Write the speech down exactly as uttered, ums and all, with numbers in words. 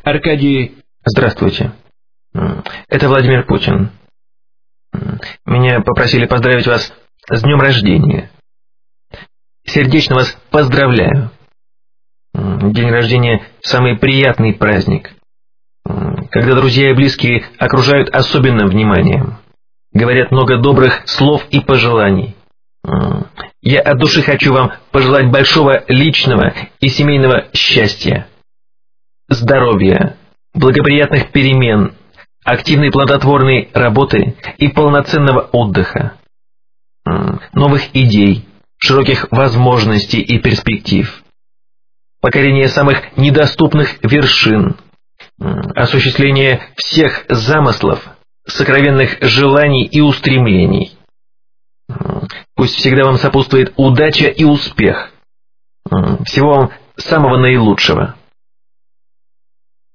Аркадий... Здравствуйте. Это Владимир Путин. Меня попросили поздравить вас с днем рождения. Сердечно вас поздравляю. День рождения – самый приятный праздник, когда друзья и близкие окружают особенным вниманием, говорят много добрых слов и пожеланий. Я от души хочу вам пожелать большого личного и семейного счастья, здоровья, благоприятных перемен, активной плодотворной работы и полноценного отдыха, новых идей, широких возможностей и перспектив, покорения самых недоступных вершин, осуществления всех замыслов, сокровенных желаний и устремлений. Пусть всегда вам сопутствует удача и успех. Всего вам самого наилучшего.